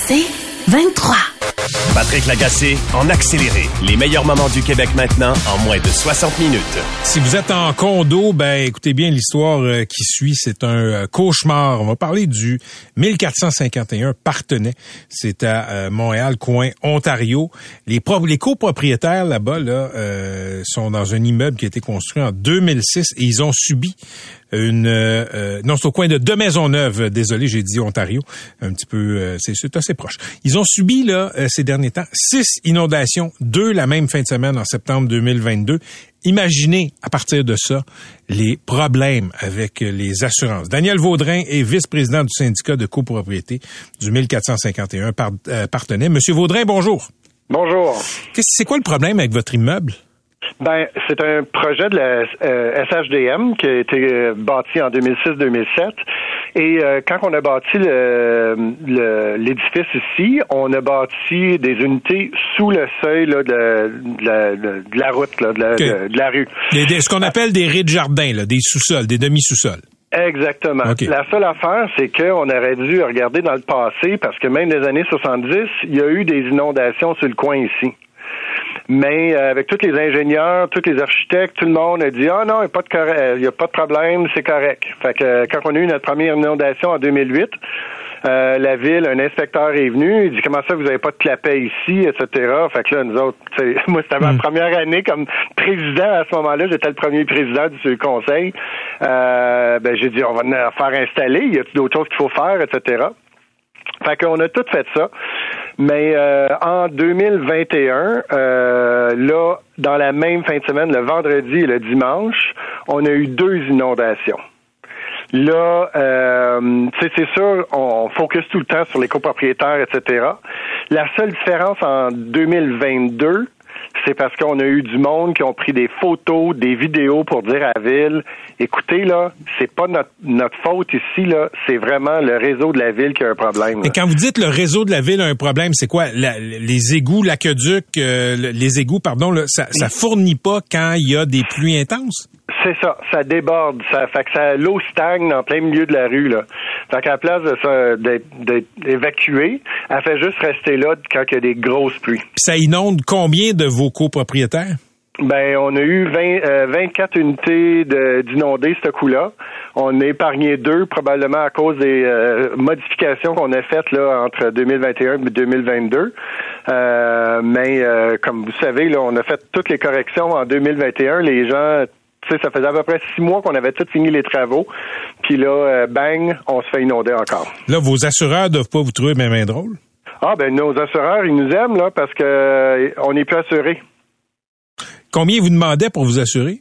C'est 23. Patrick Lagacé en accéléré. Les meilleurs moments du Québec maintenant en moins de 60 minutes. Si vous êtes en condo, écoutez bien l'histoire qui suit. C'est un cauchemar. On va parler du 1451 Partenay. C'est à Montréal, coin Ontario. Les copropriétaires là-bas sont dans un immeuble qui a été construit en 2006 et ils ont subi non, c'est au coin de Maisonneuve. Désolé, j'ai dit Ontario. Un petit peu, c'est assez proche. Ils ont subi, ces derniers temps, 6 inondations, 2 la même fin de semaine en septembre 2022. Imaginez, à partir de ça, les problèmes avec les assurances. Daniel Vaudrin est vice-président du syndicat de copropriété du 1451 Partenay. Monsieur Vaudrin, bonjour. Bonjour. C'est quoi le problème avec votre immeuble? C'est un projet de la SHDM qui a été bâti en 2006-2007. Et quand on a bâti l'édifice ici, on a bâti des unités sous le seuil de la route, de la rue. Ce qu'on appelle des rez-de-jardin, des sous-sols, des demi-sous-sols. Exactement. Okay. La seule affaire, c'est qu'on aurait dû regarder dans le passé, parce que même des années 70, il y a eu des inondations sur le coin ici. Mais avec tous les ingénieurs, tous les architectes, tout le monde a dit « Ah non, il n'y a pas de problème, c'est correct ». Fait que quand on a eu notre première inondation en 2008, la ville, un inspecteur est venu, il dit « Comment ça, vous n'avez pas de clapet ici, etc. » Fait que là, nous autres, moi, c'était ma première année comme président à ce moment-là, j'étais le premier président du conseil. J'ai dit « On va en faire installer, y a-t-il d'autres choses qu'il faut faire, etc. » Fait qu'on a tout fait ça. Mais en 2021, dans la même fin de semaine, le vendredi et le dimanche, on a eu 2 inondations. Là, c'est sûr, on focus tout le temps sur les copropriétaires, etc. La seule différence en 2022, c'est parce qu'on a eu du monde qui ont pris des photos, des vidéos pour dire à la ville, écoutez, c'est pas notre faute ici, c'est vraiment le réseau de la ville qui a un problème. Et quand vous dites le réseau de la ville a un problème, c'est quoi? Les égouts, l'aqueduc, les égouts, ça fournit pas quand il y a des pluies intenses? C'est ça déborde, ça fait que l'eau stagne en plein milieu de la rue, là. Fait qu'à la place d'être évacuée, elle fait juste rester là quand il y a des grosses pluies. Puis ça inonde combien de vos copropriétaires? On a eu 24 unités d'inondés ce coup-là. On a épargné 2 probablement à cause des modifications qu'on a faites là entre 2021 et 2022. Comme vous savez, là, on a fait toutes les corrections en 2021. Les gens, ça faisait à peu près 6 mois qu'on avait tout fini les travaux. Puis là, bang, on se fait inonder encore. Là, vos assureurs doivent pas vous trouver bien drôle? Nos assureurs, ils nous aiment là parce que on n'est plus assurés. Combien vous demandaient pour vous assurer?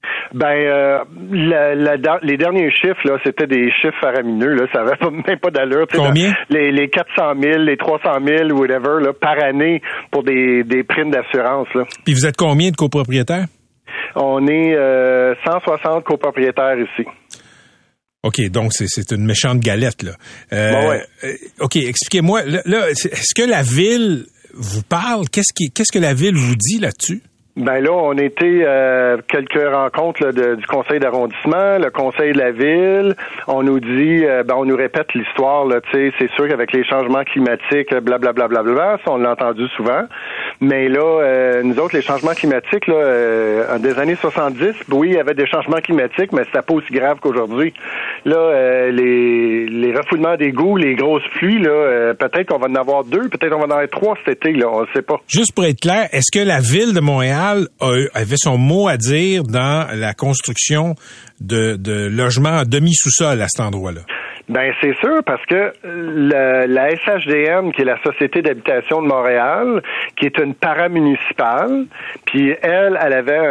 Les derniers chiffres, là, c'était des chiffres faramineux, là. Ça avait même pas d'allure. Combien? Les 400 000, les 300 000, whatever, là, par année pour des primes d'assurance, là. Puis vous êtes combien de copropriétaires? On est 160 copropriétaires ici. OK, donc c'est une méchante galette, là. Ouais. OK, expliquez-moi, là, est-ce que la ville vous parle? Qu'est-ce que la ville vous dit là-dessus? Là, on était quelques rencontres là, du conseil d'arrondissement, le conseil de la ville. On nous dit, on nous répète l'histoire. Là, c'est sûr qu'avec les changements climatiques, blablabla, ça, on l'a entendu souvent. Mais là, nous autres, les changements climatiques, là, des années 70, oui, il y avait des changements climatiques, mais c'était pas aussi grave qu'aujourd'hui. Là, les refoulements d'égouts, les grosses pluies, là, peut-être qu'on va en avoir 2, peut-être qu'on va en avoir 3 cet été, là, on ne sait pas. Juste pour être clair, est-ce que la ville de Montréal avait son mot à dire dans la construction de logements en demi-sous-sol à cet endroit-là? C'est sûr, parce que la SHDM, qui est la Société d'habitation de Montréal, qui est une paramunicipale, puis elle avait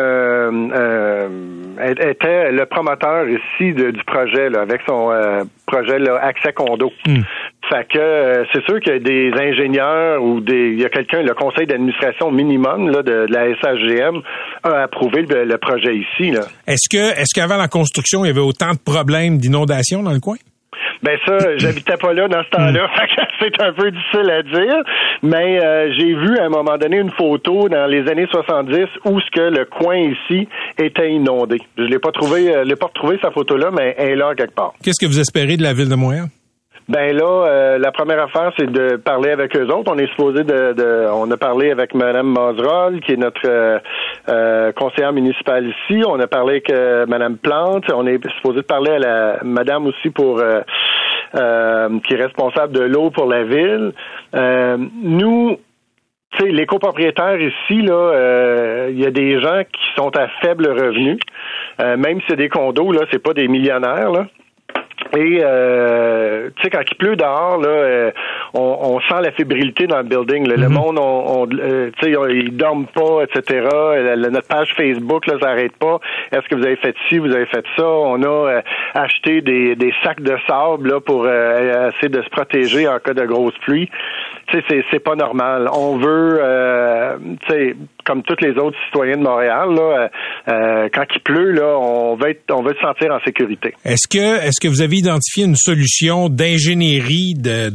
elle était le promoteur ici du projet, là, avec son projet là, Accès Condo. Fait que c'est sûr qu'il y a des ingénieurs ou il y a quelqu'un, le conseil d'administration minimum là, de la SHGM a approuvé le projet ici. Là. Est-ce qu'avant la construction, il y avait autant de problèmes d'inondation dans le coin? J'habitais pas là dans ce temps-là, fait que c'est un peu difficile à dire, mais j'ai vu à un moment donné une photo dans les années 70 où ce que le coin ici était inondé. Je l'ai pas retrouvé sa photo-là, mais elle est là quelque part. Qu'est-ce que vous espérez de la ville de Montréal? Ben là, la première affaire, c'est de parler avec eux autres. On est supposé on a parlé avec Mme Mazerolle, qui est notre conseillère municipale ici. On a parlé avec Mme Plante. On est supposé de parler à la madame aussi pour qui est responsable de l'eau pour la ville. Nous, tu sais, les copropriétaires ici, là, il y a des gens qui sont à faible revenu. Même si c'est des condos, là, c'est pas des millionnaires, là. Et tu sais, quand il pleut dehors, là, on sent la fébrilité dans le building. Là. Le monde, tu sais, ils dorment pas, etc. Notre page Facebook, là, ça n'arrête pas. Est-ce que vous avez fait ci, vous avez fait ça? On a acheté des sacs de sable là pour essayer de se protéger en cas de grosse pluie. Tu sais, c'est pas normal. On veut, tu sais, comme tous les autres citoyens de Montréal, là, quand il pleut, là, on veut se sentir en sécurité. Est-ce que vous avez identifié une solution d'ingénierie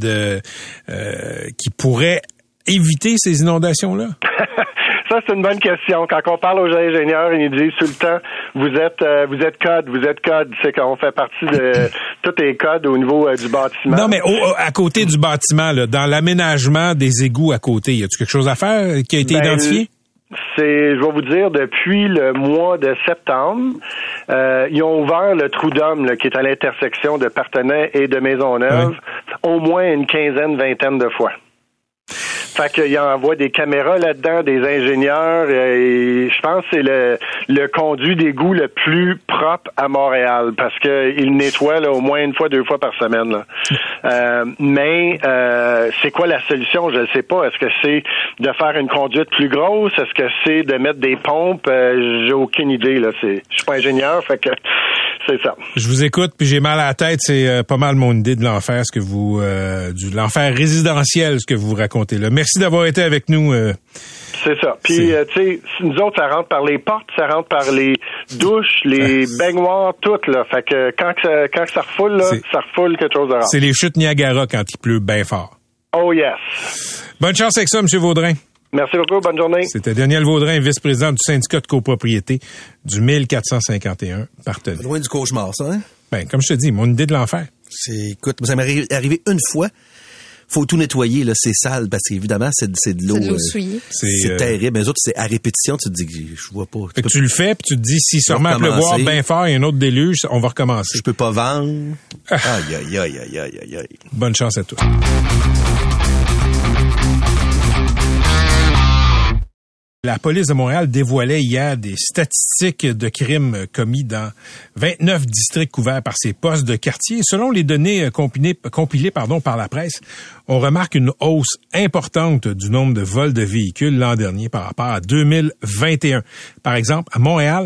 qui pourrait éviter ces inondations-là? Ça, c'est une bonne question. Quand on parle aux ingénieurs, ils nous disent tout le temps, vous êtes code. C'est qu'on fait partie de tous les codes au niveau du bâtiment. Non, mais à côté du bâtiment, là, dans l'aménagement des égouts à côté, y a-t-il quelque chose à faire qui a été identifié? Je vais vous dire, depuis le mois de septembre, ils ont ouvert le trou d'homme qui est à l'intersection de Partenay et de Maisonneuve au moins une quinzaine, vingtaine de fois. Fait qu'il envoie des caméras là-dedans, des ingénieurs, et je pense que c'est le conduit d'égout le plus propre à Montréal, parce que il nettoie là, au moins une fois, 2 fois par semaine. Là. Mais c'est quoi la solution? Je ne sais pas. Est-ce que c'est de faire une conduite plus grosse? Est-ce que c'est de mettre des pompes? J'ai aucune idée. Là. Je suis pas ingénieur, fait que c'est ça. Je vous écoute, puis j'ai mal à la tête. C'est pas mal mon idée de l'enfer, de l'enfer résidentiel, ce que vous racontez là. Merci d'avoir été avec nous. C'est ça. Puis, tu sais, nous autres, ça rentre par les portes, ça rentre par les douches, les baignoires, tout, là. Fait que quand ça refoule, là, ça refoule quelque chose de rare. C'est les chutes Niagara quand il pleut bien fort. Oh yes. Bonne chance avec ça, M. Vaudrin. Merci beaucoup. Bonne journée. C'était Daniel Vaudrin, vice-président du syndicat de copropriété du 1451 Partenay. Loin du cauchemar, ça, hein? Ben, comme je te dis, mon idée de l'enfer. Écoute, ça m'est arrivé une fois. Faut tout nettoyer, là, c'est sale, parce qu'évidemment, c'est de l'eau. C'est de l'eau souillée. C'est terrible. Les autres, c'est à répétition, tu te dis que je vois pas. Tu le fais, puis tu te dis, si se remet à pleuvoir bien fort et un autre déluge, on va recommencer. Je peux pas vendre. Aïe. Bonne chance à tous. La police de Montréal dévoilait hier des statistiques de crimes commis dans 29 districts couverts par ces postes de quartier. Selon les données compilées par la presse, on remarque une hausse importante du nombre de vols de véhicules l'an dernier par rapport à 2021. Par exemple, à Montréal,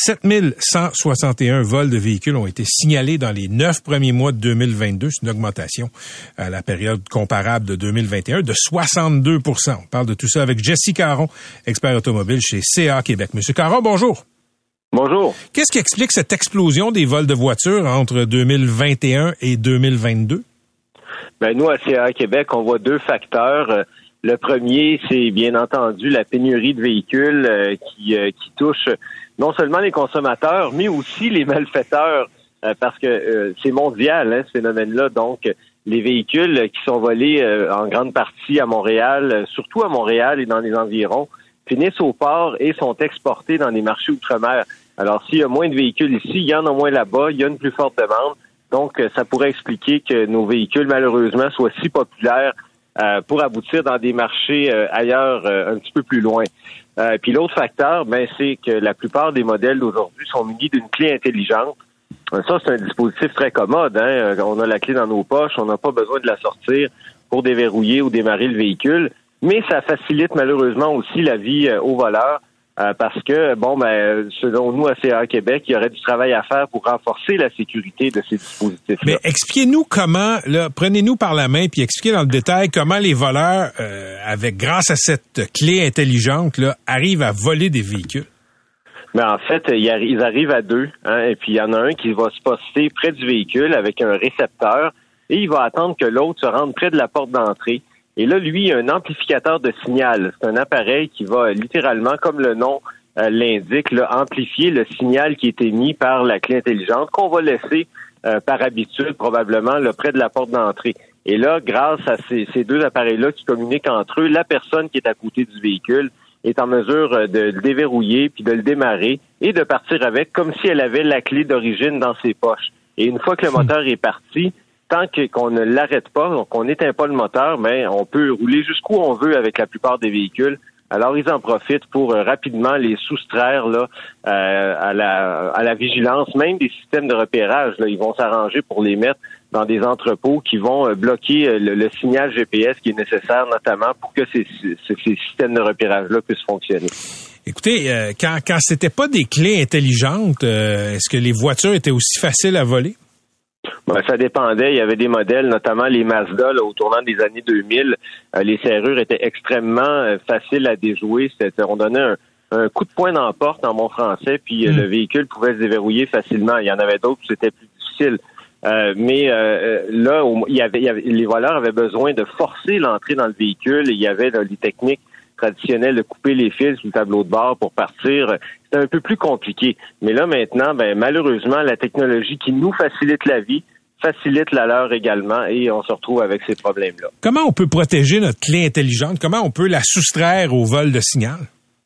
7161 vols de véhicules ont été signalés dans les 9 premiers mois de 2022. C'est une augmentation à la période comparable de 2021 de 62%. On parle de tout ça avec Jesse Caron, expert automobile chez CA Québec. Monsieur Caron, bonjour. Bonjour. Qu'est-ce qui explique cette explosion des vols de voitures entre 2021 et 2022? Ben nous, à CA Québec, on voit 2 facteurs. Le premier, c'est bien entendu la pénurie de véhicules qui touche non seulement les consommateurs, mais aussi les malfaiteurs, parce que c'est mondial, ce phénomène-là. Donc, les véhicules qui sont volés en grande partie à Montréal, surtout à Montréal et dans les environs, finissent au port et sont exportés dans les marchés outre-mer. Alors, s'il y a moins de véhicules ici, il y en a moins là-bas, il y a une plus forte demande. Donc, ça pourrait expliquer que nos véhicules, malheureusement, soient si populaires pour aboutir dans des marchés ailleurs, un petit peu plus loin. Puis l'autre facteur, c'est que la plupart des modèles d'aujourd'hui sont munis d'une clé intelligente. Ça, c'est un dispositif très commode. On a la clé dans nos poches, on n'a pas besoin de la sortir pour déverrouiller ou démarrer le véhicule. Mais ça facilite malheureusement aussi la vie aux voleurs parce que, selon nous, à CA Québec, il y aurait du travail à faire pour renforcer la sécurité de ces dispositifs-là. Mais expliquez-nous comment, prenez-nous par la main puis expliquez dans le détail comment les voleurs, grâce à cette clé intelligente, arrivent à voler des véhicules. Mais en fait, ils arrivent à 2, et puis il y en a un qui va se poster près du véhicule avec un récepteur et il va attendre que l'autre se rende près de la porte d'entrée. Et là, lui, il a un amplificateur de signal. C'est un appareil qui va littéralement, comme le nom l'indique, amplifier le signal qui est émis par la clé intelligente qu'on va laisser par habitude, probablement, là, près de la porte d'entrée. Et là, grâce à ces deux appareils-là qui communiquent entre eux, la personne qui est à côté du véhicule est en mesure de le déverrouiller puis de le démarrer et de partir avec comme si elle avait la clé d'origine dans ses poches. Et une fois que le moteur est parti, tant qu'on ne l'arrête pas, donc on n'éteint pas le moteur, mais on peut rouler jusqu'où on veut avec la plupart des véhicules. Alors, ils en profitent pour rapidement les soustraire là à la vigilance, même des systèmes de repérage. Là, ils vont s'arranger pour les mettre dans des entrepôts qui vont bloquer le signal GPS qui est nécessaire, notamment pour que ces systèmes de repérage-là puissent fonctionner. Écoutez, quand c'était pas des clés intelligentes, est-ce que les voitures étaient aussi faciles à voler? Ben, ça dépendait. Il y avait des modèles, notamment les Mazda, là, au tournant des années 2000. Les serrures étaient extrêmement faciles à déjouer. On donnait un coup de poing dans la porte en bon français, puis le véhicule pouvait se déverrouiller facilement. Il y en avait d'autres où c'était plus difficile. Mais là, les voleurs avaient besoin de forcer l'entrée dans le véhicule. Il y avait là, les techniques traditionnelles de couper les fils sur le tableau de bord pour partir. C'était un peu plus compliqué. Mais là, maintenant, malheureusement, la technologie qui nous facilite la vie facilite la leur également et on se retrouve avec ces problèmes-là. Comment on peut protéger notre clé intelligente? Comment on peut la soustraire au vol de signal?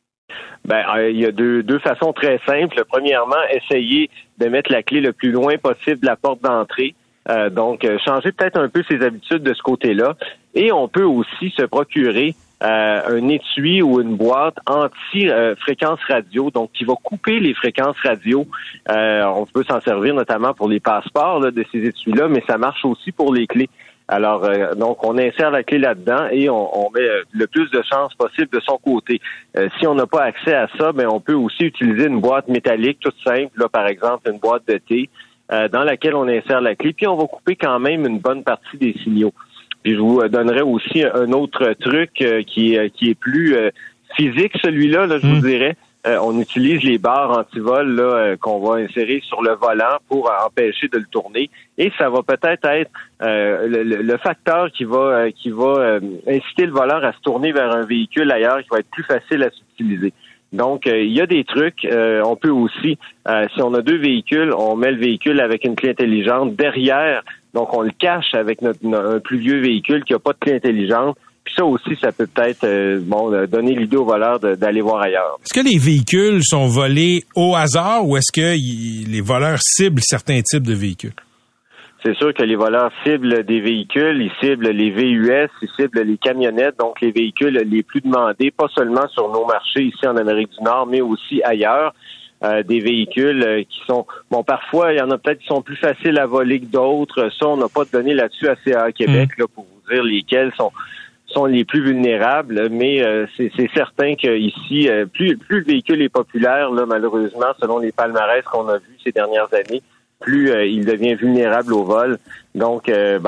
Il y a deux façons très simples. Premièrement, essayer de mettre la clé le plus loin possible de la porte d'entrée. Donc, changer peut-être un peu ses habitudes de ce côté-là. Et on peut aussi se procurer un étui ou une boîte anti-fréquence radio, donc qui va couper les fréquences radio. On peut s'en servir notamment pour les passeports là, de ces étuis-là, mais ça marche aussi pour les clés. Alors, donc, on insère la clé là-dedans et on met le plus de chances possible de son côté. Si on n'a pas accès à ça, on peut aussi utiliser une boîte métallique toute simple, là, par exemple, une boîte de thé, dans laquelle on insère la clé, puis on va couper quand même une bonne partie des signaux. Puis je vous donnerai aussi un autre truc qui est plus physique, celui-là, je vous dirais. On utilise les barres anti-vol là, qu'on va insérer sur le volant pour empêcher de le tourner. Et ça va peut-être être le facteur qui va inciter le voleur à se tourner vers un véhicule ailleurs qui va être plus facile à s'utiliser. Donc, il y a des trucs. On peut aussi, si on a deux véhicules, on met le véhicule avec une clé intelligente derrière. Donc, on le cache avec un plus vieux véhicule qui n'a pas de clé intelligente. Puis ça aussi, ça peut peut-être donner l'idée au voleur d'aller voir ailleurs. Est-ce que les véhicules sont volés au hasard ou est-ce que les voleurs ciblent certains types de véhicules? C'est sûr que les voleurs ciblent des véhicules, ils ciblent les VUS, ils ciblent les camionnettes, donc les véhicules les plus demandés, pas seulement sur nos marchés ici en Amérique du Nord, mais aussi ailleurs. Des véhicules qui sont... parfois, il y en a peut-être qui sont plus faciles à voler que d'autres. Ça, on n'a pas de données là-dessus à CA Québec là, pour vous dire lesquels sont les plus vulnérables, mais c'est certain qu'ici, plus le véhicule est populaire, là, malheureusement, selon les palmarès qu'on a vus ces dernières années, plus il devient vulnérable au vol. Donc,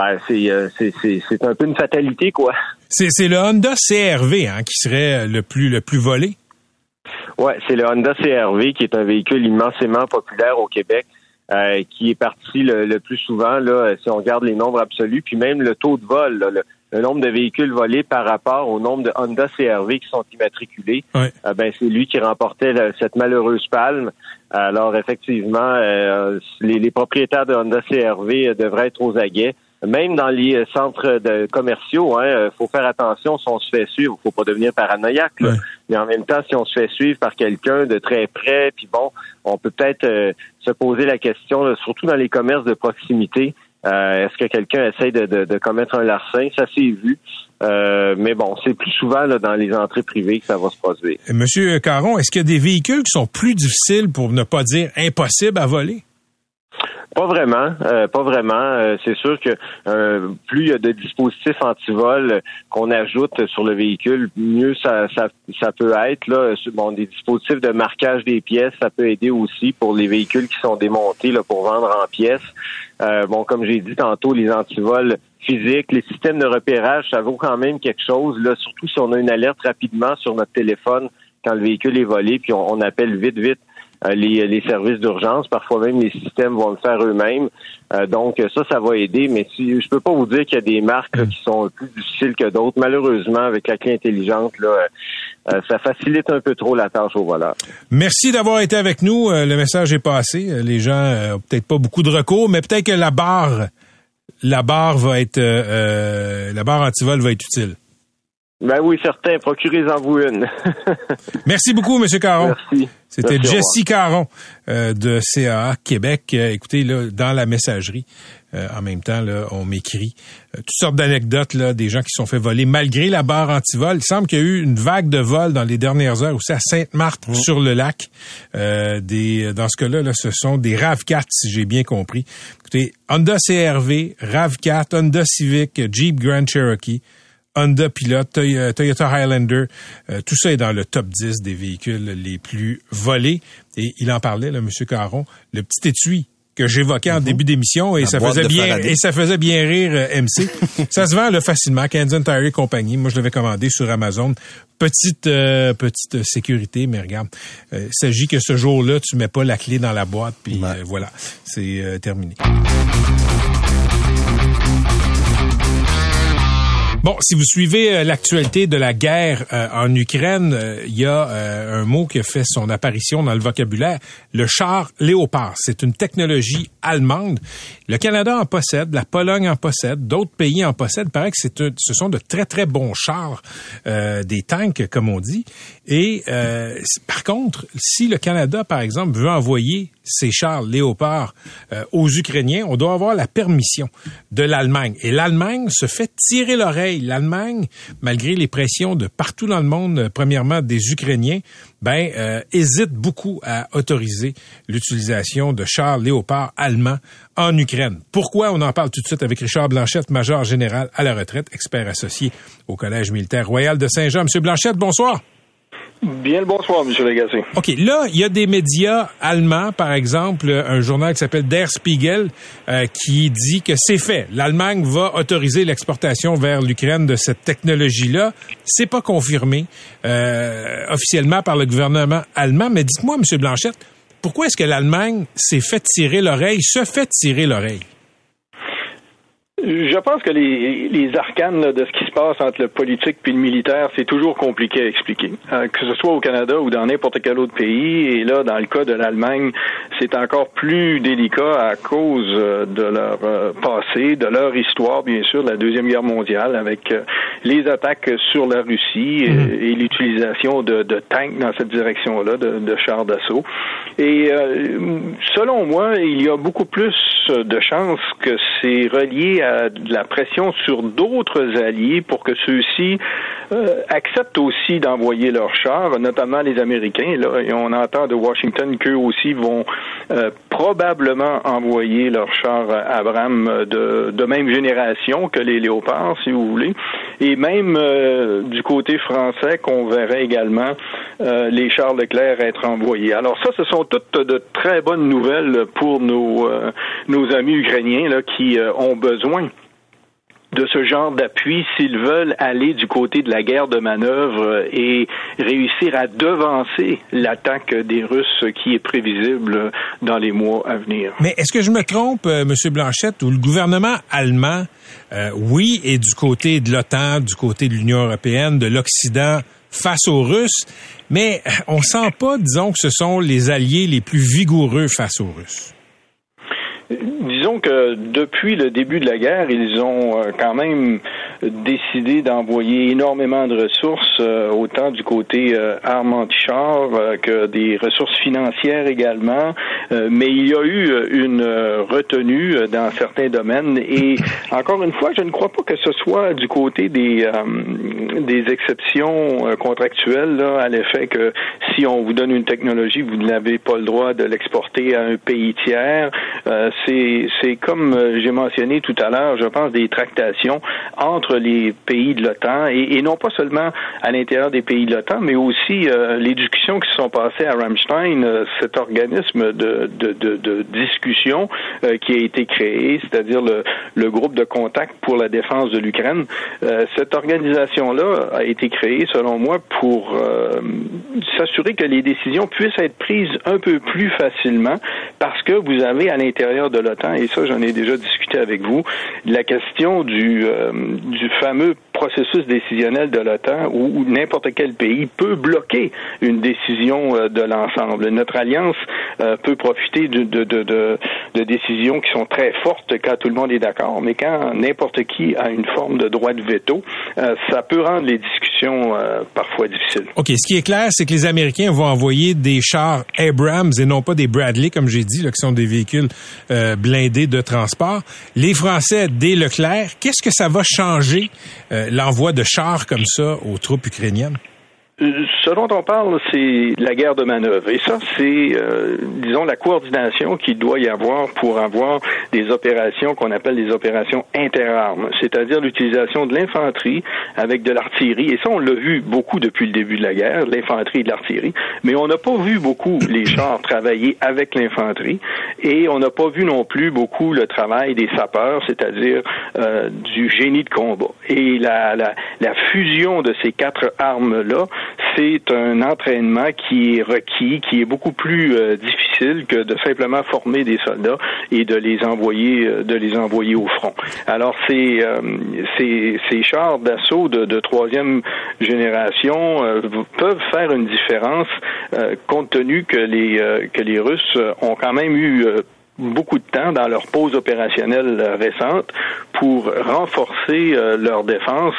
c'est un peu une fatalité, quoi. C'est le Honda CR-V qui serait le plus volé? Ouais, c'est le Honda CR-V qui est un véhicule immensément populaire au Québec, qui est parti le plus souvent, là, si on regarde les nombres absolus, puis même le taux de vol, là, le nombre de véhicules volés par rapport au nombre de Honda CR-V qui sont immatriculés, ouais. C'est lui qui remportait cette malheureuse palme. Alors, effectivement, les propriétaires de Honda CR-V devraient être aux aguets. Même dans les centres commerciaux, faut faire attention si on se fait suivre. Faut pas devenir paranoïaque, là. Ouais. Mais en même temps, si on se fait suivre par quelqu'un de très près, puis on peut peut-être se poser la question, là, surtout dans les commerces de proximité, est-ce que quelqu'un essaie de commettre un larcin? Ça s'est vu. Mais c'est plus souvent là, dans les entrées privées que ça va se produire. Monsieur Caron, est-ce qu'il y a des véhicules qui sont plus difficiles, pour ne pas dire impossibles à voler? Pas vraiment. C'est sûr que plus il y a de dispositifs anti-vol qu'on ajoute sur le véhicule, mieux ça peut être. Là, des dispositifs de marquage des pièces, ça peut aider aussi pour les véhicules qui sont démontés là, pour vendre en pièces. Comme j'ai dit tantôt, les antivols physiques, les systèmes de repérage, ça vaut quand même quelque chose. Là, surtout si on a une alerte rapidement sur notre téléphone quand le véhicule est volé, puis on appelle vite les services d'urgence. Parfois même, les systèmes vont le faire eux-mêmes. Donc, ça va aider. Mais je peux pas vous dire qu'il y a des marques là, qui sont plus difficiles que d'autres. Malheureusement, avec la clé intelligente, là, ça facilite un peu trop la tâche aux voleurs. Merci d'avoir été avec nous. Le message est passé. Les gens ont peut-être pas beaucoup de recours, mais peut-être que la barre va être la barre antivol va être utile. Ben oui, certain. Procurez-en vous une. Merci beaucoup, M. Caron. Merci. C'était Jesse Caron de CAA Québec. Écoutez, là, dans la messagerie, en même temps, là, on m'écrit toutes sortes d'anecdotes là, des gens qui se sont fait voler malgré la barre antivol. Il semble qu'il y a eu une vague de vol dans les dernières heures aussi à Sainte-Marthe sur le lac. Dans ce cas-là, là, ce sont des RAV4, si j'ai bien compris. Écoutez, Honda CR-V, RAV4, Honda Civic, Jeep Grand Cherokee, Honda Pilot, Toyota Highlander, tout ça est dans le top 10 des véhicules les plus volés. Et il en parlait, là, M. Caron, le petit étui que j'évoquais en début d'émission et ça faisait bien rire MC. Ça se vend là, facilement, Canadian Tire et compagnie. Moi, je l'avais commandé sur Amazon. Petite sécurité, mais regarde, il s'agit que ce jour-là, tu mets pas la clé dans la boîte, puis voilà, c'est terminé. Bon, si vous suivez l'actualité de la guerre en Ukraine, il y a un mot qui a fait son apparition dans le vocabulaire, le char Léopard. C'est une technologie allemande. Le Canada en possède, la Pologne en possède, d'autres pays en possèdent. Il paraît que ce sont de très, très bons chars, des tanks, comme on dit. Et par contre, si le Canada, par exemple, veut envoyer ces chars Léopard aux Ukrainiens, on doit avoir la permission de l'Allemagne. Et l'Allemagne se fait tirer l'oreille. L'Allemagne, malgré les pressions de partout dans le monde, premièrement des Ukrainiens, hésite beaucoup à autoriser l'utilisation de chars Léopard allemands en Ukraine. Pourquoi? On en parle tout de suite avec Richard Blanchette, major général à la retraite, expert associé au Collège militaire royal de Saint-Jean. Monsieur Blanchette, bonsoir. Bien le bonsoir, M. Lagacé. OK, là, il y a des médias allemands, par exemple, un journal qui s'appelle Der Spiegel, qui dit que c'est fait. L'Allemagne va autoriser l'exportation vers l'Ukraine de cette technologie-là. C'est pas confirmé officiellement par le gouvernement allemand, mais dites-moi, M. Blanchette, pourquoi est-ce que l'Allemagne se fait tirer l'oreille? Je pense que les arcanes là, de ce qui se passe entre le politique puis le militaire, c'est toujours compliqué à expliquer. Que ce soit au Canada ou dans n'importe quel autre pays, et là, dans le cas de l'Allemagne, c'est encore plus délicat à cause de leur passé, de leur histoire, bien sûr, de la Deuxième Guerre mondiale, avec les attaques sur la Russie et l'utilisation de tanks dans cette direction-là, de chars d'assaut. Et selon moi, il y a beaucoup plus de chances que c'est relié à de la pression sur d'autres alliés pour que ceux-ci acceptent aussi d'envoyer leurs chars, notamment les Américains. Là, et on entend de Washington qu'eux aussi vont probablement envoyer leurs chars Abrams de même génération que les Léopards, si vous voulez. Et même du côté français, qu'on verrait également les chars Leclerc être envoyés. Alors ça, ce sont toutes de très bonnes nouvelles pour nos amis ukrainiens là, qui ont besoin de ce genre d'appui s'ils veulent aller du côté de la guerre de manœuvre et réussir à devancer l'attaque des Russes qui est prévisible dans les mois à venir. Mais est-ce que je me trompe, M. Blanchette, où le gouvernement allemand, oui, est du côté de l'OTAN, du côté de l'Union européenne, de l'Occident face aux Russes, mais on sent pas, disons, que ce sont les alliés les plus vigoureux face aux Russes? Disons que depuis le début de la guerre, ils ont quand même décidé d'envoyer énormément de ressources, autant du côté armes anti-chars que des ressources financières également. Mais il y a eu une retenue dans certains domaines. Et encore une fois, je ne crois pas que ce soit du côté des exceptions contractuelles là, à l'effet que si on vous donne une technologie, vous n'avez pas le droit de l'exporter à un pays tiers. c'est comme j'ai mentionné tout à l'heure, je pense, des tractations entre les pays de l'OTAN et non pas seulement à l'intérieur des pays de l'OTAN, mais aussi les discussions qui se sont passées à Rammstein, cet organisme de discussion qui a été créé, c'est-à-dire le groupe de contact pour la défense de l'Ukraine. Cette organisation-là a été créée, selon moi, pour s'assurer que les décisions puissent être prises un peu plus facilement parce que vous avez à l'intérieur de l'OTAN, et ça j'en ai déjà discuté avec vous, la question du fameux processus décisionnel de l'OTAN où n'importe quel pays peut bloquer une décision de l'ensemble. Notre alliance peut profiter de décisions qui sont très fortes quand tout le monde est d'accord, mais quand n'importe qui a une forme de droit de veto, ça peut rendre les discussions parfois difficiles. OK, ce qui est clair, c'est que les Américains vont envoyer des chars Abrams et non pas des Bradley, comme j'ai dit, là, qui sont des véhicules blindés de transport. Les Français, des Leclerc. Qu'est-ce que ça va changer, l'envoi de chars comme ça aux troupes ukrainiennes? Ce dont on parle, c'est la guerre de manœuvre. Et ça, c'est, disons, la coordination qu'il doit y avoir pour avoir des opérations qu'on appelle des opérations interarmes, c'est-à-dire l'utilisation de l'infanterie avec de l'artillerie. Et ça, on l'a vu beaucoup depuis le début de la guerre, l'infanterie et de l'artillerie. Mais on n'a pas vu beaucoup les chars travailler avec l'infanterie. Et on n'a pas vu non plus beaucoup le travail des sapeurs, c'est-à-dire du génie de combat. Et la fusion de ces quatre armes-là, c'est un entraînement qui est requis, qui est beaucoup plus difficile que de simplement former des soldats et de les envoyer au front. Alors ces chars d'assaut de troisième génération peuvent faire une différence compte tenu que les Russes ont quand même eu beaucoup de temps dans leur pause opérationnelle récente pour renforcer leur défense,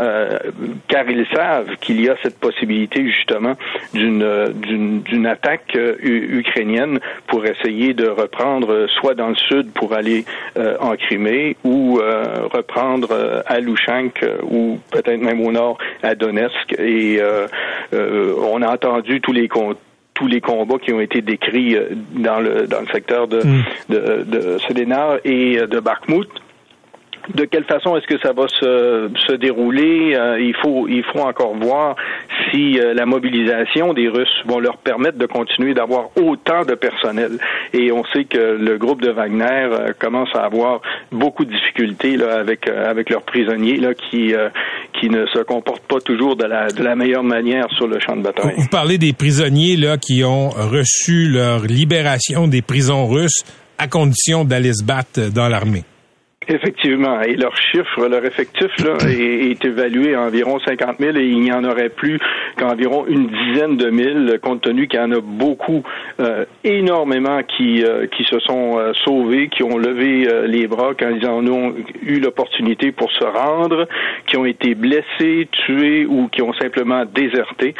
car ils savent qu'il y a cette possibilité justement d'une attaque ukrainienne pour essayer de reprendre soit dans le sud pour aller en Crimée ou reprendre à Loutchansk ou peut-être même au nord à Donetsk. Et on a entendu tous les combats qui ont été décrits dans le secteur de Sédénar et de Bakhmout. De quelle façon est-ce que ça va se dérouler? Il faut encore voir si la mobilisation des Russes vont leur permettre de continuer d'avoir autant de personnel. Et on sait que le groupe de Wagner commence à avoir beaucoup de difficultés là avec leurs prisonniers là qui ne se comportent pas toujours de la meilleure manière sur le champ de bataille. Vous parlez des prisonniers là qui ont reçu leur libération des prisons russes à condition d'aller se battre dans l'armée. Effectivement. Et leur effectif là, est évalué à environ 50 000 et il n'y en aurait plus qu'environ une dizaine de mille, compte tenu qu'il y en a beaucoup, énormément qui se sont sauvés, qui ont levé les bras quand ils en ont eu l'opportunité pour se rendre, qui ont été blessés, tués ou qui ont simplement déserté.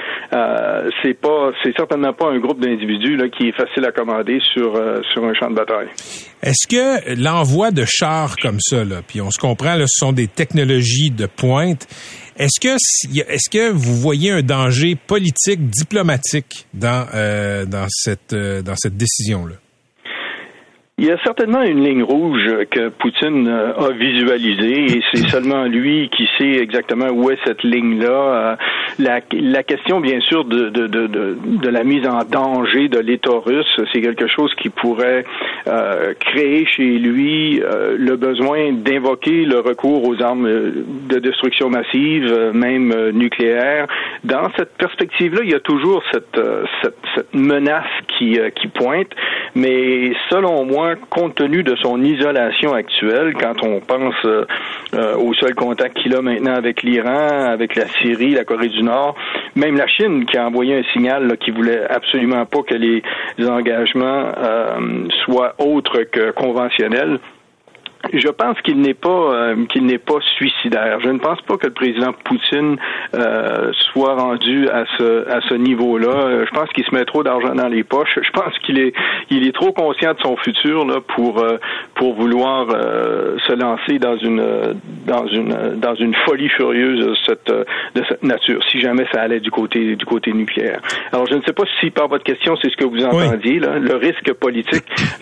C'est certainement pas un groupe d'individus là qui est facile à commander sur un champ de bataille. Est-ce que l'envoi de chars comme ça, là, puis on se comprend, là, ce sont des technologies de pointe, est-ce que vous voyez un danger politique, diplomatique dans cette décision-là? Il y a certainement une ligne rouge que Poutine a visualisée et c'est seulement lui qui sait exactement où est cette ligne-là. La question, bien sûr, de la mise en danger de l'État russe, c'est quelque chose qui pourrait créer chez lui le besoin d'invoquer le recours aux armes de destruction massive, même nucléaire. Dans cette perspective-là, il y a toujours cette menace qui pointe, mais selon moi, compte tenu de son isolation actuelle, quand on pense au seul contact qu'il a maintenant avec l'Iran, avec la Syrie, la Corée du Nord, même la Chine qui a envoyé un signal là, qui voulait absolument pas que les engagements soient autres que conventionnels. Je pense qu'il n'est pas suicidaire. Je ne pense pas que le président Poutine soit rendu à ce niveau-là. Je pense qu'il se met trop d'argent dans les poches. Je pense qu'il est trop conscient de son futur là pour vouloir se lancer dans une folie furieuse de cette nature. Si jamais ça allait du côté nucléaire. Alors je ne sais pas si par votre question c'est ce que vous entendiez là, le risque politique,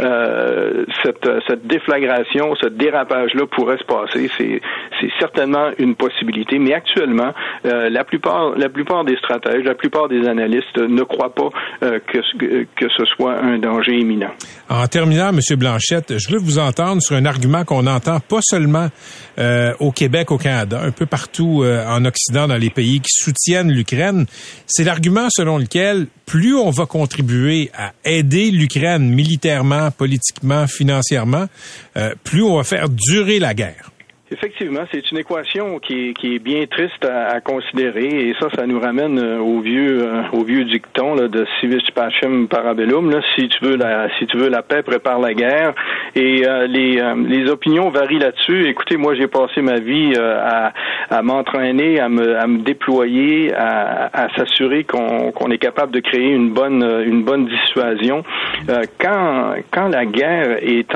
cette déflagration, ce dérapage-là pourrait se passer. C'est certainement une possibilité, mais actuellement, la plupart des stratèges, la plupart des analystes ne croient pas que ce soit un danger imminent. En terminant, M. Blanchette, je veux vous entendre sur un argument qu'on entend pas seulement au Québec, au Canada, un peu partout en Occident, dans les pays qui soutiennent l'Ukraine. C'est l'argument selon lequel plus on va contribuer à aider l'Ukraine militairement, politiquement, financièrement, plus on va faire durer la guerre. Effectivement, c'est une équation qui est bien triste à considérer, et ça nous ramène au vieux dicton là, de civis pacem parabellum. Là, si tu veux la paix, prépare la guerre. Et les opinions varient là-dessus. Écoutez, moi j'ai passé ma vie à m'entraîner, à me déployer, à s'assurer qu'on est capable de créer une bonne dissuasion. Quand la guerre est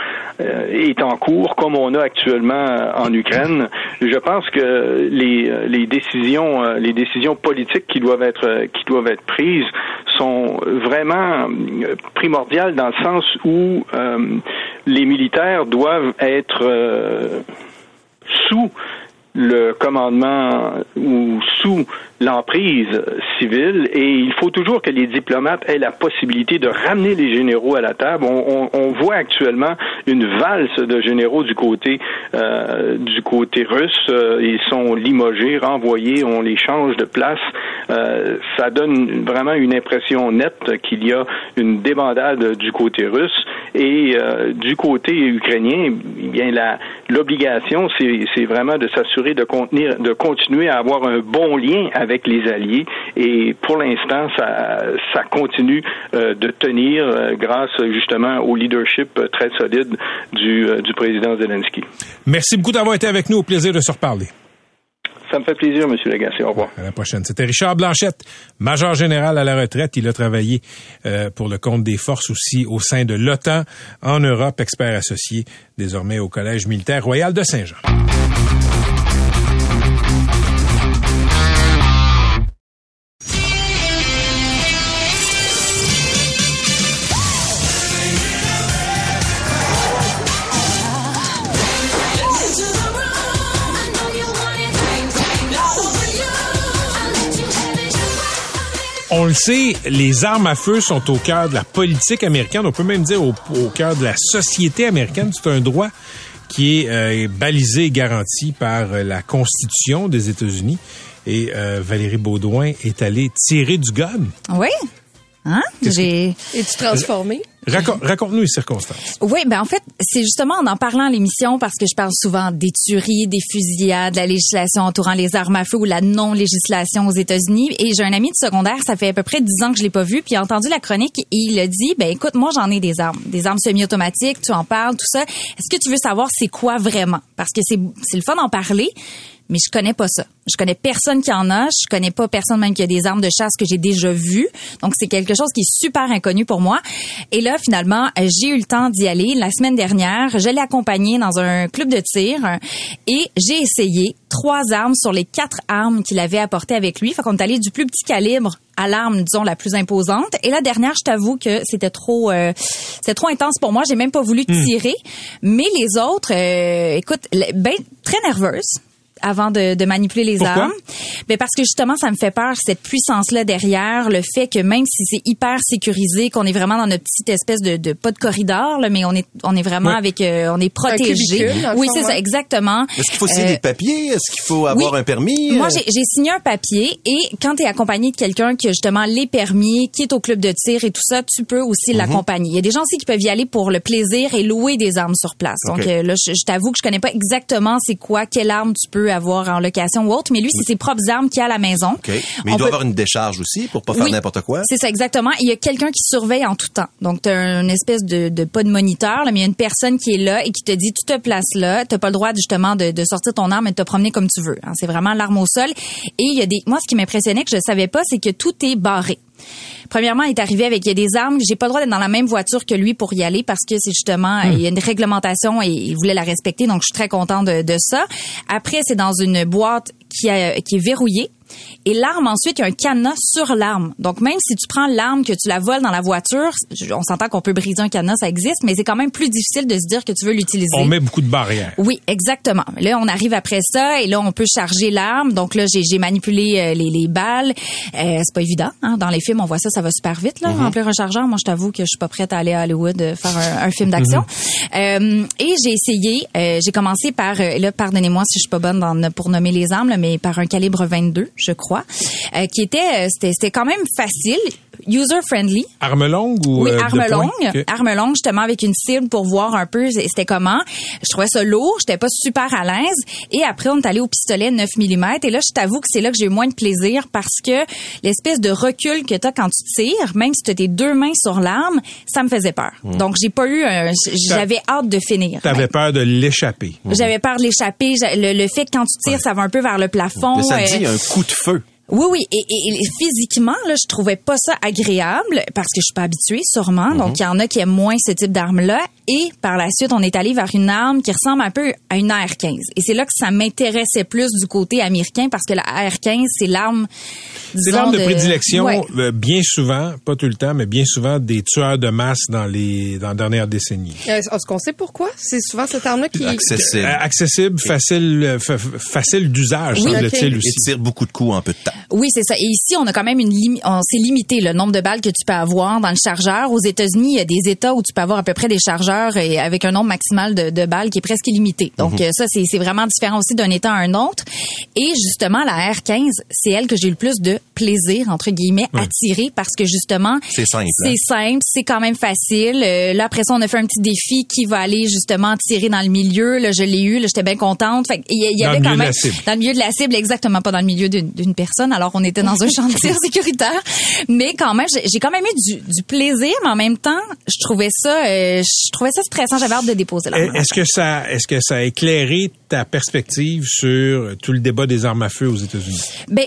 en cours, comme on a actuellement en Ukraine, je pense que les décisions politiques qui doivent être prises sont vraiment primordiales dans le sens où les militaires doivent être sous le commandement ou sous l'emprise civile, et il faut toujours que les diplomates aient la possibilité de ramener les généraux à la table. On voit actuellement une valse de généraux du côté russe. Ils sont limogés, renvoyés, on les change de place. Ça donne vraiment une impression nette qu'il y a une débandade du côté russe, et du côté ukrainien, eh bien l'obligation c'est vraiment de s'assurer de continuer à avoir un bon lien avec les alliés, et pour l'instant ça continue de tenir grâce justement au leadership très solide du président Zelensky. Merci beaucoup d'avoir été avec nous, au plaisir de se reparler. Ça me fait plaisir, M. Lagacé. Au revoir. À la prochaine. C'était Richard Blanchette, major général à la retraite. Il a travaillé pour le compte des forces aussi au sein de l'OTAN en Europe, expert associé désormais au Collège militaire royal de Saint-Jean. On le sait, les armes à feu sont au cœur de la politique américaine. On peut même dire au cœur de la société américaine. C'est un droit qui est balisé et garanti par la Constitution des États-Unis. Et Valérie Beaudoin est allée tirer du gun. Oui. Hein? Es-tu transformée? Raconte-nous les circonstances. Oui, ben en fait, c'est justement en parlant à l'émission, parce que je parle souvent des tueries, des fusillades, de la législation entourant les armes à feu ou la non-législation aux États-Unis. Et j'ai un ami de secondaire, ça fait à peu près 10 ans que je l'ai pas vu, puis il a entendu la chronique et il a dit, ben écoute, moi j'en ai des armes semi-automatiques, tu en parles, tout ça. Est-ce que tu veux savoir c'est quoi vraiment? Parce que c'est le fun d'en parler, mais je connais pas ça. Je connais personne qui en a. Je connais pas personne même qui a des armes de chasse que j'ai déjà vues. Donc, c'est quelque chose qui est super inconnu pour moi. Et là, finalement, j'ai eu le temps d'y aller. La semaine dernière, je l'ai accompagné dans un club de tir et j'ai essayé 3 armes sur les 4 armes qu'il avait apportées avec lui. Fait qu'on est allé du plus petit calibre à l'arme, disons, la plus imposante. Et la dernière, je t'avoue que c'était trop intense pour moi. J'ai même pas voulu tirer. Mais les autres, écoute, ben, très nerveuse avant de manipuler les armes. Ben parce que justement, ça me fait peur, cette puissance-là derrière, le fait que même si c'est hyper sécurisé, qu'on est vraiment dans notre petite espèce de pas de corridor, là, mais on est vraiment avec, on est protégé. Oui, c'est ça, exactement. Est-ce qu'il faut signer des papiers? Est-ce qu'il faut avoir un permis? Moi, j'ai signé un papier, et quand tu es accompagné de quelqu'un qui a justement les permis, qui est au club de tir et tout ça, tu peux aussi l'accompagner. Il y a des gens aussi qui peuvent y aller pour le plaisir et louer des armes sur place. Donc là, je t'avoue que je connais pas exactement c'est quoi, quelle arme tu peux peut avoir en location ou autre, mais lui, c'est ses propres armes qu'il a à la maison. Okay. Mais il doit avoir une décharge aussi pour pas faire n'importe quoi. C'est ça, exactement. Il y a quelqu'un qui surveille en tout temps. Donc, tu as une espèce de pas de moniteur, là, mais il y a une personne qui est là et qui te dit, tu te places là, t'as pas le droit justement de sortir ton arme et de te promener comme tu veux. Hein. C'est vraiment l'arme au sol. Et il y a moi, ce qui m'impressionnait que je savais pas, c'est que tout est barré. Premièrement, il est arrivé avec il y a des armes. J'ai pas le droit d'être dans la même voiture que lui pour y aller parce que c'est justement il y a une réglementation et il voulait la respecter. Donc, je suis très contente de ça. Après, c'est dans une boîte qui est verrouillée. Et l'arme, ensuite, il y a un cadenas sur l'arme. Donc, même si tu prends l'arme, que tu la voles dans la voiture, on s'entend qu'on peut briser un cadenas, ça existe, mais c'est quand même plus difficile de se dire que tu veux l'utiliser. On met beaucoup de barrières. Oui, exactement. Là, on arrive après ça et là, on peut charger l'arme. Donc là, j'ai manipulé les balles. C'est pas évident. Hein? Dans les films, on voit ça va super vite, là, remplir un chargeur. Moi, je t'avoue que je suis pas prête à aller à Hollywood faire un film d'action. Et j'ai essayé, j'ai commencé par, là, pardonnez-moi si je suis pas bonne pour nommer les armes, là, mais par un calibre 22. Je crois, qui c'était quand même facile, user-friendly. Arme longue ou oui, arme longue. Okay. Arme longue, justement, avec une cible pour voir un peu c'était comment. Je trouvais ça lourd, j'étais pas super à l'aise. Et après, on est allé au pistolet 9 mm. Et là, je t'avoue que c'est là que j'ai eu moins de plaisir parce que l'espèce de recul que t'as quand tu tires, même si tu as tes deux mains sur l'arme, ça me faisait peur. Donc, j'ai pas eu j'avais hâte de finir. T'avais peur de l'échapper. J'avais peur de l'échapper. Le fait que quand tu tires, ça va un peu vers le plafond. Mais ça me dit un coup de feu. Oui, et physiquement, là, je trouvais pas ça agréable parce que je suis pas habituée, sûrement. Donc, il y en a qui aiment moins ce type d'arme-là. Et par la suite, on est allé vers une arme qui ressemble un peu à une AR-15. Et c'est là que ça m'intéressait plus du côté américain parce que la AR-15, c'est l'arme, disons, c'est l'arme de prédilection, bien souvent, pas tout le temps, mais bien souvent des tueurs de masse dans la dernière décennie. Est-ce qu'on sait pourquoi? C'est souvent cette arme-là qui est accessible, facile d'usage, semble-t-il aussi. Et tire beaucoup de coups en peu de temps. Oui, c'est ça. Et ici, on a quand même on s'est limité le nombre de balles que tu peux avoir dans le chargeur. Aux États-Unis, il y a des États où tu peux avoir à peu près des chargeurs et avec un nombre maximal de balles qui est presque illimité. Donc ça, c'est vraiment différent aussi d'un État à un autre. Et justement, la R15, c'est elle que j'ai eu le plus de plaisir, entre guillemets, à tirer parce que justement, c'est simple. C'est simple, c'est quand même facile. Là, après ça, on a fait un petit défi qui va aller justement tirer dans le milieu. Là, je l'ai eu. Là, j'étais bien contente. Fait il y avait quand même dans le milieu de la cible, exactement pas dans le milieu d'une personne. Alors, on était dans un champ de tir sécuritaire. Mais quand même, j'ai quand même eu du plaisir, mais en même temps, je trouvais ça stressant. J'avais hâte de déposer l'arme. Est-ce que ça a éclairé ta perspective sur tout le débat des armes à feu aux États-Unis?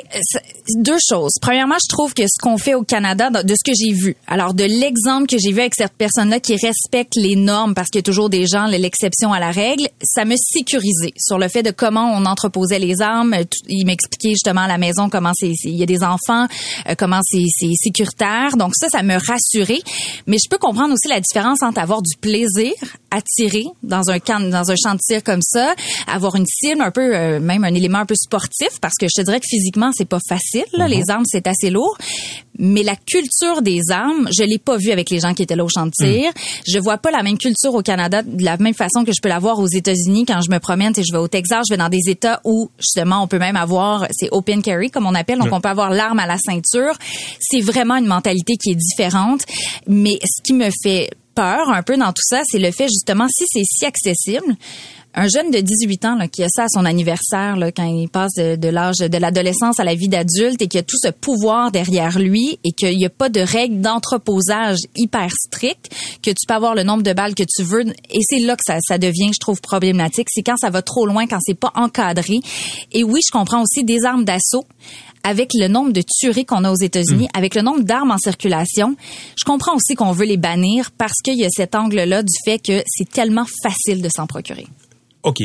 Deux choses. Premièrement, je trouve que ce qu'on fait au Canada, de ce que j'ai vu, alors de l'exemple que j'ai vu avec cette personne-là qui respecte les normes, parce qu'il y a toujours des gens, l'exception à la règle, ça me sécurisait sur le fait de comment on entreposait les armes. Il m'expliquait justement à la maison comment il y a des enfants, comment c'est sécuritaire. Donc ça me rassurait. Mais je peux comprendre aussi la différence entre avoir du plaisir à tirer dans un champ de tir comme ça, avoir une cible un peu, même un élément un peu sportif, parce que je te dirais que physiquement, c'est pas facile, là. Les armes, c'est assez lourd. Mais la culture des armes, je l'ai pas vue avec les gens qui étaient là au champ de tir. Je vois pas la même culture au Canada de la même façon que je peux la voir aux États-Unis quand je me promène. Je vais au Texas, je vais dans des États où, justement, on peut même avoir, c'est open carry, comme on appelle. Donc, on peut avoir l'arme à la ceinture. C'est vraiment une mentalité qui est différente. Mais ce qui me fait peur un peu dans tout ça, c'est le fait, justement, si c'est si accessible, un jeune de 18 ans là, qui a ça à son anniversaire là, quand il passe de l'âge de l'adolescence à la vie d'adulte et qui a tout ce pouvoir derrière lui et qu'il n'y a pas de règles d'entreposage hyper strictes, que tu peux avoir le nombre de balles que tu veux. Et c'est là que ça devient, je trouve, problématique. C'est quand ça va trop loin, quand c'est pas encadré. Et oui, je comprends aussi des armes d'assaut. Avec le nombre de tueries qu'on a aux États-Unis, avec le nombre d'armes en circulation, je comprends aussi qu'on veut les bannir parce qu'il y a cet angle-là du fait que c'est tellement facile de s'en procurer. OK.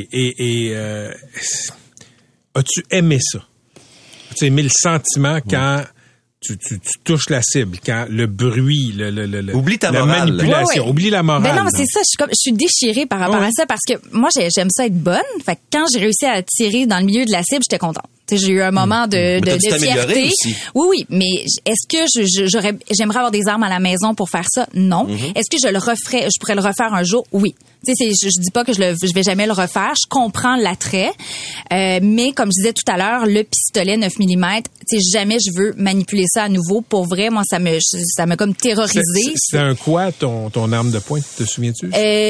As-tu aimé ça? As-tu aimé le sentiment quand tu touches la cible, quand le bruit, oublie ta la morale. manipulation, oublie la morale. Ben non, mais c'est ça, je suis déchirée par rapport à ça parce que moi, j'aime ça être bonne. Fait que quand j'ai réussi à tirer dans le milieu de la cible, j'étais contente. T'sais, j'ai eu un moment de fierté. Aussi. Oui, mais est-ce que j'aimerais avoir des armes à la maison pour faire ça? Non. Est-ce que je pourrais le refaire un jour? Oui. Tu sais, je dis pas que je vais jamais le refaire. Je comprends l'attrait, mais comme je disais tout à l'heure, le pistolet 9 mm, tu sais, jamais je veux manipuler ça à nouveau. Pour vrai, moi, ça m'a comme terrorisé. C'est un quoi ton arme de poing, te souviens-tu?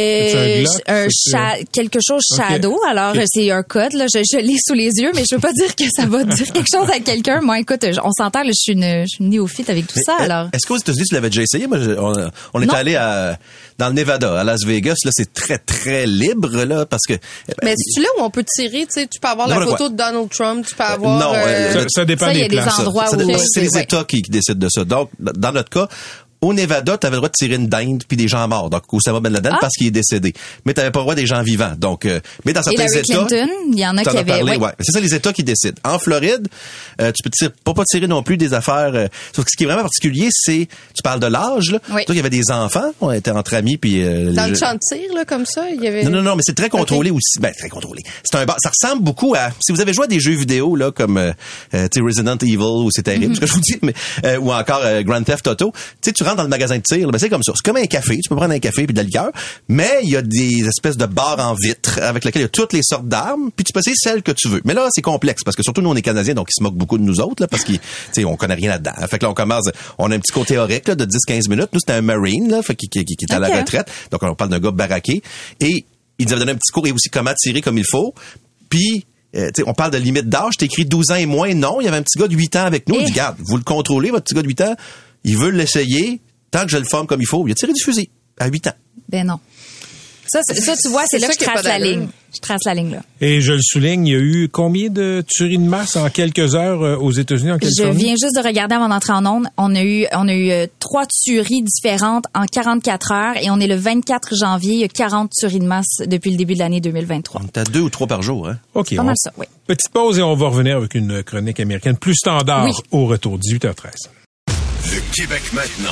Quelque chose Shadow. Okay. Alors, c'est un code, là. Je l'ai sous les yeux, mais je veux pas dire que ça va dire quelque chose à quelqu'un. Moi, écoute, on s'entend, là, je suis une néophyte avec tout ça, alors. Est-ce qu'aux États-Unis, tu l'avais déjà essayé? Moi, on est allé dans le Nevada, à Las Vegas. Là, c'est très, très libre, là, parce que... Mais c'est-tu là où on peut tirer, tu sais, tu peux avoir la photo de Donald Trump, tu peux avoir... ça dépend des places. Il y a des endroits où... C'est les États qui décident de ça. Donc, dans notre cas, au Nevada, tu avais le droit de tirer une dinde puis des gens morts. Donc, Osama Ben Laden, parce qu'il est décédé. Mais tu n'avais pas le droit des gens vivants. Donc, mais dans certains États... Clinton, il y en a qui avaient... Ouais. C'est ça, les États qui décident. En Floride, tu peux pas tirer non plus des affaires... Sauf que ce qui est vraiment particulier, c'est... Tu parles de l'âge, là. Oui. Il y avait des enfants, on était entre amis, puis... dans le champ de tir, là, comme ça, il y avait... Non, mais c'est très contrôlé aussi. Ben, très contrôlé. C'est un bar. Ça ressemble beaucoup à... Si vous avez joué à des jeux vidéo, là, comme Resident Evil, ou c'est terrible, ce que je vous dis, mais ou encore Grand Theft Auto, tu sais, tu rentres dans le magasin de tir, ben c'est comme ça. C'est comme un café. Tu peux prendre un café puis de la liqueur, mais il y a des espèces de bars en vitre avec lesquels il y a toutes les sortes d'armes, puis tu peux essayer celle que tu veux. Mais là, c'est complexe parce que surtout nous, on est Canadiens, donc ils se moquent beaucoup de nous autres, là, parce qu'on connaît rien là-dedans. Fait que là, on a un petit cours théorique, là, de 10-15 minutes. Nous, c'était un Marine, là, qui est à la retraite. Donc, on parle d'un gars baraqué. Et il nous avait donné un petit cours et aussi comment tirer comme il faut. Puis, on parle de limite d'âge. T'as écrit 12 ans et moins. Non, il y avait un petit gars de 8 ans avec nous. Il dit, regarde, vous le contrôlez, votre petit gars de 8 ans. Il veut l'essayer. Tant que je le forme comme il faut, il a tiré du fusil à 8 ans. Ben non. Ça tu vois, c'est là que je trace la ligne. Je trace la ligne, là. Et je le souligne, il y a eu combien de tueries de masse en quelques heures aux États-Unis, en Californie? Je viens juste de regarder avant d'entrer en onde. On a eu 3 tueries différentes en 44 heures et on est le 24 janvier. Il y a 40 tueries de masse depuis le début de l'année 2023. On est à 2 ou 3 par jour, hein? OK. Pas mal ça, oui. Petite pause et on va revenir avec une chronique américaine plus standard au retour, 18h13. Le Québec maintenant.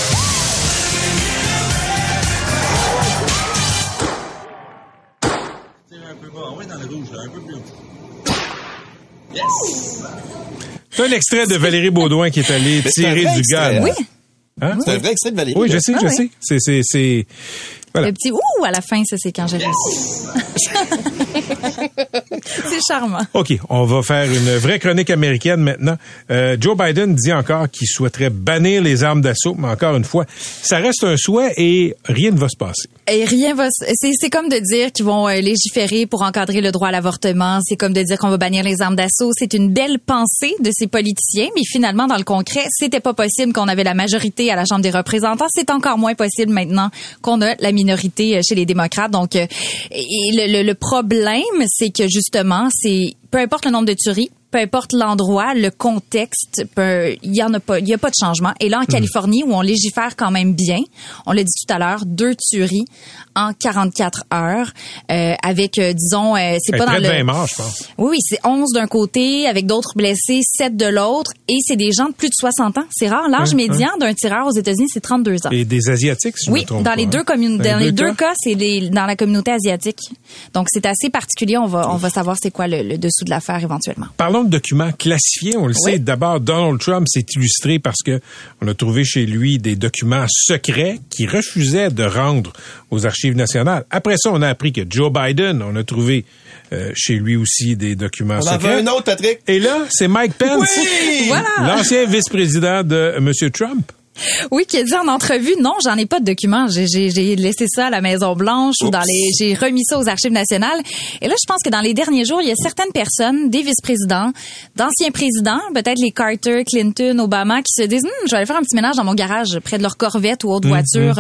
C'est un extrait de Valérie Beaudoin qui est allée tirer du gun. Oui. Hein? C'est un vrai extrait de Valérie. Oui, je sais. C'est voilà. Le petit ouh à la fin, ça c'est quand j'ai réussi. C'est charmant. OK, on va faire une vraie chronique américaine maintenant. Joe Biden dit encore qu'il souhaiterait bannir les armes d'assaut, mais encore une fois, ça reste un souhait et rien ne va se passer. Et c'est comme de dire qu'ils vont légiférer pour encadrer le droit à l'avortement, c'est comme de dire qu'on va bannir les armes d'assaut. C'est une belle pensée de ces politiciens, mais finalement dans le concret, c'était pas possible qu'on avait la majorité à la Chambre des représentants, c'est encore moins possible maintenant qu'on a la minorité chez les démocrates. Donc et le problème, c'est que justement, c'est peu importe le nombre de tueries, peu importe l'endroit, le contexte, il y a pas de changement. Et là, en Californie, où on légifère quand même bien, on l'a dit tout à l'heure, 2 tueries en 44 heures, avec, disons, c'est pas dans le... 20 morts, je pense. Oui, c'est 11 d'un côté, avec d'autres blessés, 7 de l'autre, et c'est des gens de plus de 60 ans. C'est rare. L'âge médian d'un tireur aux États-Unis, c'est 32 ans. Et des Asiatiques, si je me trompe pas. Dans les deux cas, c'est dans la communauté asiatique. Donc, c'est assez particulier. On va savoir c'est quoi le dessous de l'affaire éventuellement. Parlons de documents classifiés. On le sait. D'abord, Donald Trump s'est illustré parce que on a trouvé chez lui des documents secrets qu'il refusait de rendre aux archives nationales. Après ça, on a appris que Joe Biden, on a trouvé chez lui aussi des documents secrets. On en veut un autre, Patrick. Et là, c'est Mike Pence, voilà. L'ancien vice-président de M. Trump. Oui, qui a dit en entrevue, non, j'en ai pas de documents. J'ai laissé ça à la Maison-Blanche ou j'ai remis ça aux Archives nationales. Et là, je pense que dans les derniers jours, il y a certaines personnes, des vice-présidents, d'anciens présidents, peut-être les Carter, Clinton, Obama, qui se disent, je vais aller faire un petit ménage dans mon garage, près de leur Corvette ou autre voiture,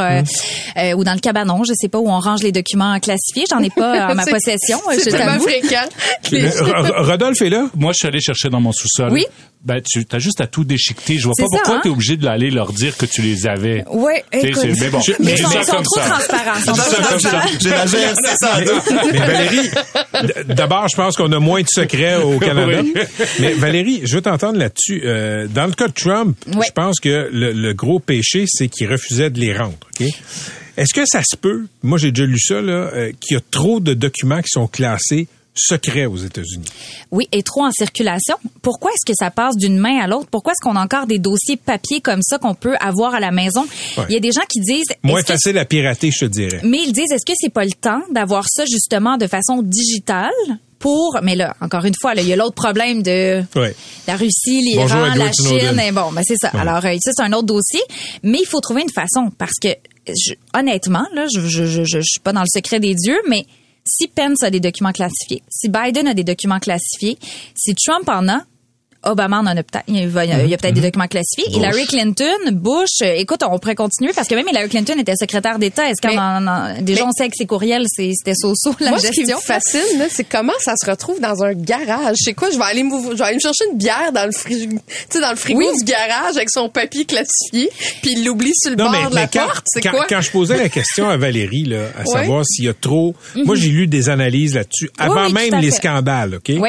ou dans le cabanon, je sais pas, où on range les documents classifiés. J'en ai pas en ma possession. C'est tellement fréquent. Rodolphe est là? Moi, je suis allé chercher dans mon sous-sol. Oui. Ben, tu as juste à tout déchiqueter. Je vois pas pourquoi tu es obligé d'aller leur dire que tu les avais. Oui, écoute. Mais bon, ils sont trop transparents. J'ai la GRC ça. Mais Valérie, d'abord, je pense qu'on a moins de secrets au Canada. Oui. Mais Valérie, je veux t'entendre là-dessus. Dans le cas de Trump, je pense que le gros péché, c'est qu'il refusait de les rendre. OK? Est-ce que ça se peut, moi j'ai déjà lu ça, là, qu'il y a trop de documents qui sont classés secrets aux États-Unis. Oui, et trop en circulation. Pourquoi est-ce que ça passe d'une main à l'autre? Pourquoi est-ce qu'on a encore des dossiers papier comme ça qu'on peut avoir à la maison? Ouais. Il y a des gens qui disent... Moins facile à pirater, je te dirais. Mais ils disent, est-ce que c'est pas le temps d'avoir ça justement de façon digitale? Mais là, encore une fois, il y a l'autre problème de la Russie, l'Iran, la Chine. Et bon, c'est ça. Ouais. Alors, ça, c'est un autre dossier. Mais il faut trouver une façon parce que, honnêtement, là, je suis pas dans le secret des dieux, mais si Pence a des documents classifiés, si Biden a des documents classifiés, si Trump en a, Obama en a peut-être. Il y a peut-être des documents classifiés. Bush. Hillary Clinton, Bush, écoute, on pourrait continuer parce que même Hillary Clinton était secrétaire d'État. Est-ce déjà on sait que ses courriels, c'était so-so la moi, gestion? Ce qui me fascine, là, c'est comment ça se retrouve dans un garage. C'est quoi? Je vais aller me chercher une bière dans le frigo du garage avec son papier classifié, puis il l'oublie sur le bord de la porte. C'est quoi? Quand je posais la question à Valérie, là, à savoir s'il y a trop... Moi, j'ai lu des analyses là-dessus avant même les scandales, OK? Oui.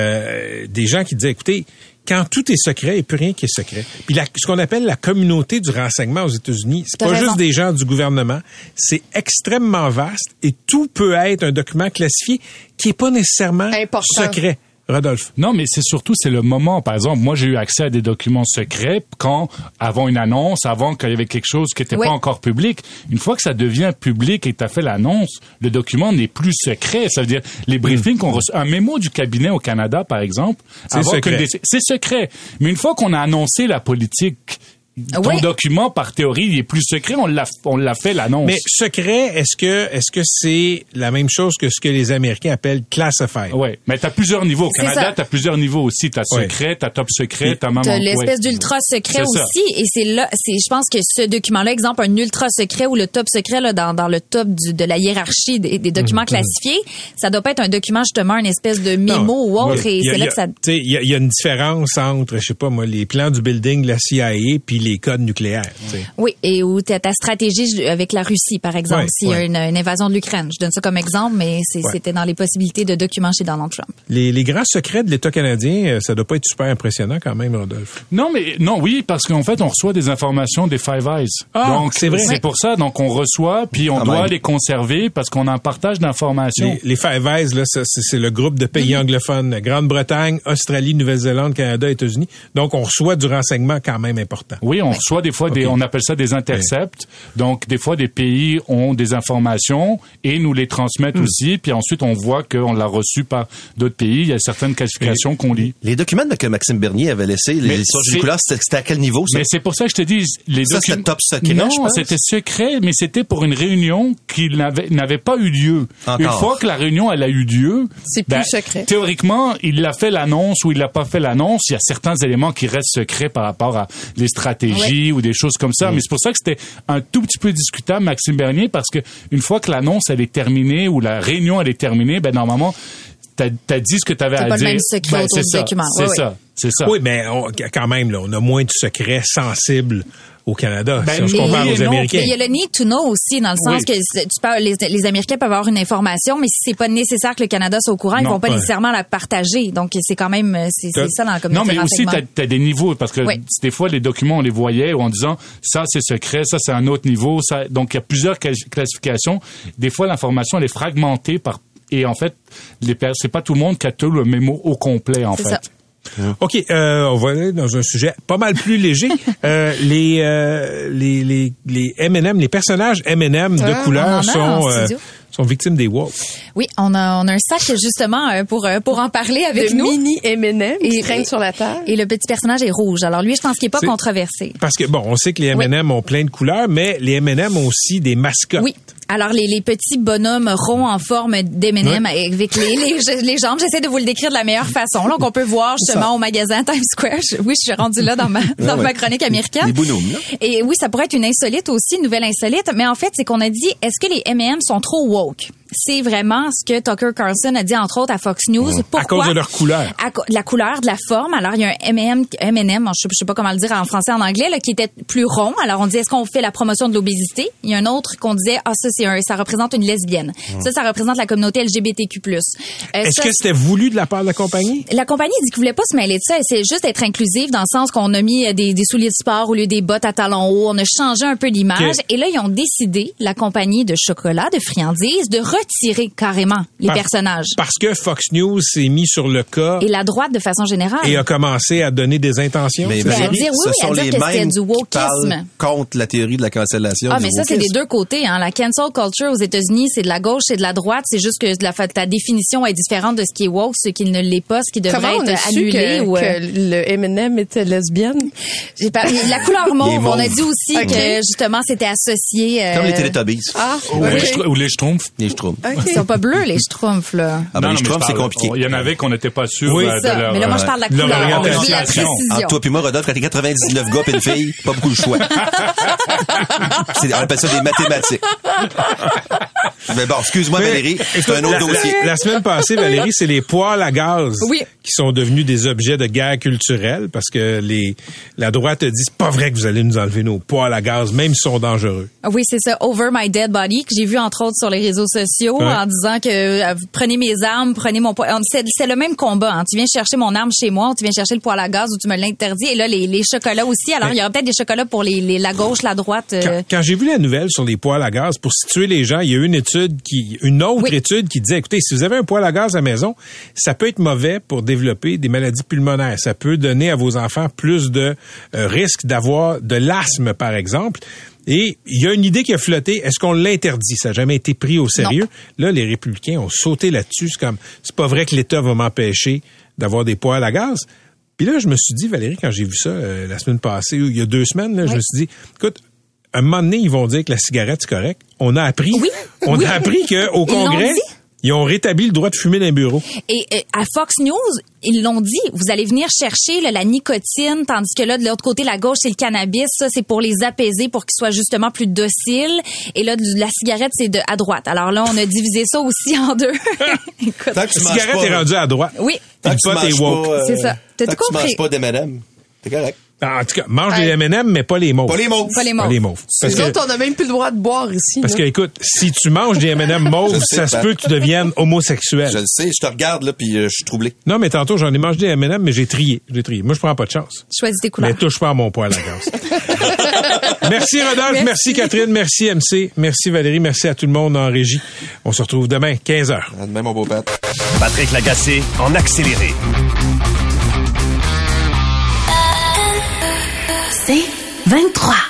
Des gens qui disaient, écoutez, quand tout est secret, il n'y a plus rien qui est secret. Puis ce qu'on appelle la communauté du renseignement aux États-Unis, c'est pas juste des gens du gouvernement, c'est extrêmement vaste et tout peut être un document classifié qui est pas nécessairement secret. Rodolphe. Non, mais c'est le moment. Par exemple, moi, j'ai eu accès à des documents secrets avant une annonce, avant qu'il y avait quelque chose qui n'était pas encore public. Une fois que ça devient public et que tu as fait l'annonce, le document n'est plus secret. Ça veut dire, les briefings qu'on reçoit, un mémo du cabinet au Canada, par exemple, c'est secret. Mais une fois qu'on a annoncé la politique, ton document, par théorie, il est plus secret. On l'a fait l'annonce. Mais secret, est-ce que c'est la même chose que ce que les Américains appellent classified? Oui, mais t'as plusieurs niveaux. Au Canada, t'as plusieurs niveaux aussi. T'as secret, t'as top secret, t'as même... T'as l'espèce d'ultra secret aussi. Et je pense que ce document-là, exemple, un ultra secret ou le top secret, là, dans le top de la hiérarchie des documents classifiés, ça doit pas être un document, justement, une espèce de mémo ou autre. Et c'est là que ça... Tu sais, il y a une différence entre, je sais pas moi, les plans du building de la CIA puis les codes nucléaires. T'sais. Oui, et où ta stratégie avec la Russie, par exemple, s'il y a une invasion de l'Ukraine. Je donne ça comme exemple, mais c'était dans les possibilités de documents chez Donald Trump. Les grands secrets de l'État canadien, ça doit pas être super impressionnant quand même, Rodolphe. Oui, parce qu'en fait, on reçoit des informations des Five Eyes. Donc, c'est vrai. C'est pour ça, donc on reçoit, puis on doit les conserver parce qu'on a un partage d'informations. Les Five Eyes, là, c'est le groupe de pays anglophones. Grande-Bretagne, Australie, Nouvelle-Zélande, Canada, États-Unis. Donc, on reçoit du renseignement quand même important. Oui, on reçoit des fois on appelle ça des intercepts. Donc, des fois, des pays ont des informations et nous les transmettent aussi. Puis ensuite, on voit qu'on l'a reçu par d'autres pays. Il y a certaines classifications qu'on lit. Les documents que Maxime Bernier avait laissés, les histoires judiculaires, c'était à quel niveau, ça? Mais c'est pour ça que je te dis, les documents... c'était top secret, non, je pense. c'était secret, mais c'était pour une réunion qui n'avait pas eu lieu. Encore. Une fois que la réunion, elle a eu lieu... C'est plus secret. Théoriquement, il a fait l'annonce ou il n'a pas fait l'annonce. Il y a certains éléments qui restent secrets par rapport à les stratégies ou des choses comme ça. Mais c'est pour ça que c'était un tout petit peu discutable, Maxime Bernier, parce que une fois que l'annonce, elle est terminée ou la réunion, elle est terminée, normalement, t'as dit ce que t'avais à dire. C'est pas le même secret autour du document. C'est ça. Oui, mais quand même, là, on a moins de secrets sensibles au Canada, si on se compare aux Américains. Mais il y a le need to know aussi, dans le sens que les Américains peuvent avoir une information, mais si c'est pas nécessaire que le Canada soit au courant, ils vont pas nécessairement la partager. Donc, c'est quand même, c'est ça dans la communauté. Non, mais aussi, t'as des niveaux, parce que des fois, les documents, on les voyait en disant, ça, c'est secret, ça, c'est un autre niveau. Donc, il y a plusieurs classifications. Des fois, l'information, elle est fragmentée et en fait, c'est pas tout le monde qui a tout le mémo au complet, en fait. Ça. OK, on va aller dans un sujet pas mal plus léger. Les M&M, les personnages M&M de couleur sont victimes des woke. Oui, on a un sac justement pour en parler avec nous. Mini M&M qui traîne sur la table. Et le petit personnage est rouge. Alors lui, je pense qu'il est pas controversé. Parce que on sait que les M&M ont plein de couleurs, mais les M&M ont aussi des mascottes. Oui. Alors, les petits bonhommes ronds en forme d'M&M avec les jambes, j'essaie de vous le décrire de la meilleure façon. Là, qu'on peut voir justement au magasin Times Square. Oui, je suis rendue là dans ma chronique américaine. Les bonhommes, là. Et oui, ça pourrait être une insolite aussi, une nouvelle insolite. Mais en fait, c'est qu'on a dit, est-ce que les M&M sont trop woke? C'est vraiment ce que Tucker Carlson a dit, entre autres, à Fox News. Pourquoi? À cause de leur couleur. La couleur, de la forme. Alors, il y a un M&M, je sais pas comment le dire en français, en anglais, là, qui était plus rond. Alors, on dit, est-ce qu'on fait la promotion de l'obésité? Il y a un autre qu'on disait, ça représente une lesbienne. Ça représente la communauté LGBTQ+. Est-ce que c'était voulu de la part de la compagnie? La compagnie dit qu'elle voulait pas se mêler de ça. Elle essaie juste d'être inclusive dans le sens qu'on a mis des souliers de sport au lieu des bottes à talons hauts. On a changé un peu l'image. Okay. Et là, ils ont décidé, la compagnie de chocolat, de friandises, de retirer carrément les personnages. Parce que Fox News s'est mis sur le cas. Et la droite, de façon générale. Et a commencé à donner des intentions. Mais à dire, ce sont les mêmes du wokisme. qui parlent contre la théorie de la cancellation. Ah, mais ça, c'est des deux côtés. Hein. La cancel culture aux États-Unis, c'est de la gauche et de la droite. C'est juste que la définition est différente de ce qui est woke, ce qui ne l'est pas, ce qui devrait être annulé. Que le M&M était lesbienne? La couleur mauve, on a dit aussi que justement c'était associé. Comme les Teletubbies. Ou les Schtroumpfs. Les Schtroumpfs. Ils sont pas bleus, les Schtroumpfs, là. Ah, mais les Schtroumpfs, c'est compliqué. Il y en avait qu'on n'était pas sûr oui, de leur... Mais là, moi, je parle de la couleur. De la précision. Entre toi puis moi, Rodolphe, quand t'es 99 gars et une fille, pas beaucoup de choix. On appelle ça des mathématiques. Mais bon, excuse-moi, Valérie, c'est un autre dossier. La semaine passée, Valérie, c'est les poêles à gaz qui sont devenus des objets de guerre culturelle parce que la droite dit c'est pas vrai que vous allez nous enlever nos poêles à gaz, même s'ils sont dangereux. Oui, c'est ça, Over My Dead Body, que j'ai vu entre autres sur les réseaux sociaux en disant que prenez mes armes, prenez mon poêle. C'est le même combat. Hein. Tu viens chercher mon arme chez moi, ou tu viens chercher le poêle à gaz ou tu me l'interdis. Et là, les chocolats aussi. Alors, il y aura peut-être des chocolats pour la gauche, la droite. Quand j'ai vu la nouvelle sur les poêles à gaz, pour situer les gens, il y a eu une autre étude qui disait, écoutez, si vous avez un poêle à gaz à la maison, ça peut être mauvais pour développer des maladies pulmonaires. Ça peut donner à vos enfants plus de risque d'avoir de l'asthme, par exemple. Et il y a une idée qui a flotté. Est-ce qu'on l'interdit? Ça n'a jamais été pris au sérieux. Non. Là, les républicains ont sauté là-dessus. C'est pas vrai que l'État va m'empêcher d'avoir des poêles à gaz. Puis là, je me suis dit, Valérie, quand j'ai vu ça la semaine passée, il y a 2 semaines, là, je me suis dit, écoute, un moment donné, ils vont dire que la cigarette, c'est correct. On a appris. On a appris qu'au Congrès, ils ont rétabli le droit de fumer dans les bureaux. Et à Fox News, ils l'ont dit, vous allez venir chercher la nicotine, tandis que là, de l'autre côté, la gauche, c'est le cannabis. Ça, c'est pour les apaiser, pour qu'ils soient justement plus dociles. Et là, la cigarette, c'est à droite. Alors là, on a divisé ça aussi en deux. Écoute, la cigarette est rendue à droite. Oui. Tant que tu manges pas, c'est ça. T'as tout compris. Tu manges pas d'M&M. C'est correct. En tout cas, mange des M&M, mais pas les mauves. Pas les mauves. Pas les mauves. Parce que autres, on n'a même plus le droit de boire ici. Parce que, écoute, si tu manges des M&M mauves, ça se peut que tu deviennes homosexuel. Je le sais, je te regarde, là, puis je suis troublé. Non, mais tantôt, j'en ai mangé des M&M, mais j'ai trié. Moi, je prends pas de chance. Choisis tes couleurs. Mais touche pas à mon poêle à gaz. Merci, Rodolphe. Merci, Catherine. Merci, MC. Merci, Valérie. Merci à tout le monde en régie. On se retrouve demain, 15h. À demain, mon beau Pat. Patrick Lagacé, en accéléré. C'est 23.